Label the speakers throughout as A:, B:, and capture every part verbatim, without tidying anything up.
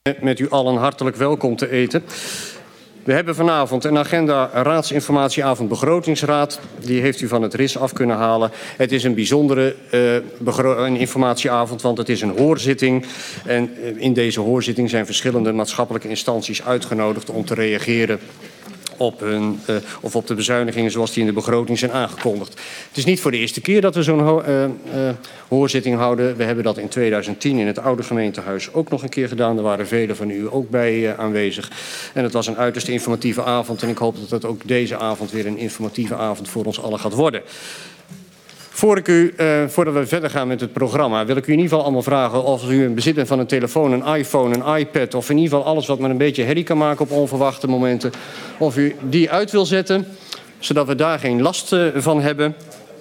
A: met u allen hartelijk welkom te eten. We hebben vanavond een agenda raadsinformatieavond begrotingsraad. Die heeft u van het R I S af kunnen halen. Het is een bijzondere uh, een informatieavond, want het is een hoorzitting. En uh, in deze hoorzitting zijn verschillende maatschappelijke instanties uitgenodigd om te reageren op, hun, uh, of op de bezuinigingen zoals die in de begroting zijn aangekondigd. Het is niet voor de eerste keer dat we zo'n ho uh, uh, hoorzitting houden. We hebben dat in tweeduizend tien in het oude gemeentehuis ook nog een keer gedaan. Er waren velen van u ook bij uh, aanwezig. En het was een uiterst informatieve avond. En ik hoop dat het ook deze avond weer een informatieve avond voor ons allen gaat worden. Voor ik u, uh, voordat we verder gaan met het programma, wil ik u in ieder geval allemaal vragen of u in bezit bent van een telefoon, een iPhone, een iPad of in ieder geval alles wat maar een beetje herrie kan maken op onverwachte momenten, of u die uit wil zetten, zodat we daar geen last uh, van hebben.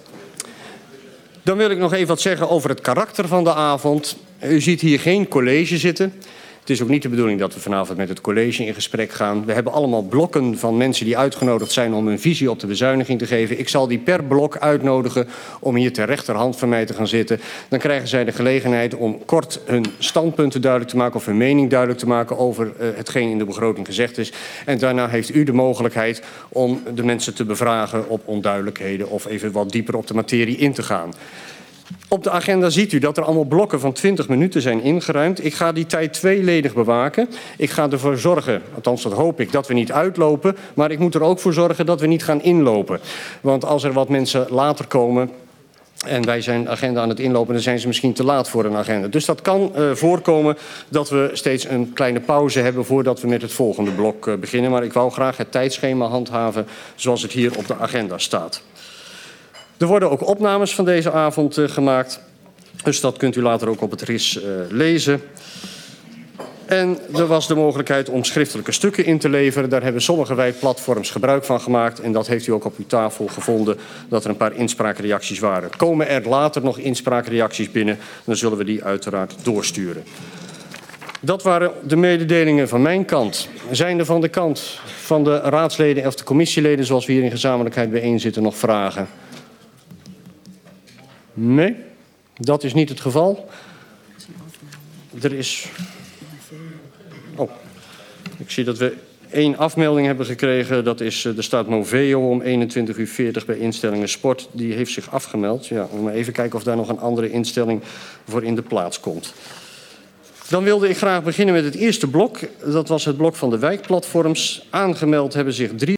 A: Dan wil ik nog even wat zeggen over het karakter van de avond. U ziet hier geen college zitten. Het is ook niet de bedoeling dat we vanavond met het college in gesprek gaan. We hebben allemaal blokken van mensen die uitgenodigd zijn om een visie op de bezuiniging te geven. Ik zal die per blok uitnodigen om hier ter rechterhand van mij te gaan zitten. Dan krijgen zij de gelegenheid om kort hun standpunten duidelijk te maken of hun mening duidelijk te maken over uh, hetgeen in de begroting gezegd is. En daarna heeft u de mogelijkheid om de mensen te bevragen op onduidelijkheden of even wat dieper op de materie in te gaan. Op de agenda ziet u dat er allemaal blokken van twintig minuten zijn ingeruimd. Ik ga die tijd tweeledig bewaken. Ik ga ervoor zorgen, althans dat hoop ik, dat we niet uitlopen. Maar ik moet er ook voor zorgen dat we niet gaan inlopen. Want als er wat mensen later komen en wij zijn agenda aan het inlopen, dan zijn ze misschien te laat voor een agenda. Dus dat kan uh, voorkomen dat we steeds een kleine pauze hebben voordat we met het volgende blok uh, beginnen. Maar ik wou graag het tijdschema handhaven zoals het hier op de agenda staat. Er worden ook opnames van deze avond uh, gemaakt. Dus dat kunt u later ook op het R I S uh, lezen. En er was de mogelijkheid om schriftelijke stukken in te leveren. Daar hebben sommige wijkplatforms gebruik van gemaakt. En dat heeft u ook op uw tafel gevonden, dat er een paar inspraakreacties waren. Komen er later nog inspraakreacties binnen, dan zullen we die uiteraard doorsturen. Dat waren de mededelingen van mijn kant. Zijn er van de kant van de raadsleden of de commissieleden, zoals we hier in gezamenlijkheid bijeen zitten, nog vragen? Nee, dat is niet het geval. Er is... Oh, ik zie dat we één afmelding hebben gekregen. Dat is, er staat Moveo om eenentwintig uur veertig bij instellingen sport. Die heeft zich afgemeld. Ja, maar even kijken of daar nog een andere instelling voor in de plaats komt. Dan wilde ik graag beginnen met het eerste blok. Dat was het blok van de wijkplatforms. Aangemeld hebben zich drie...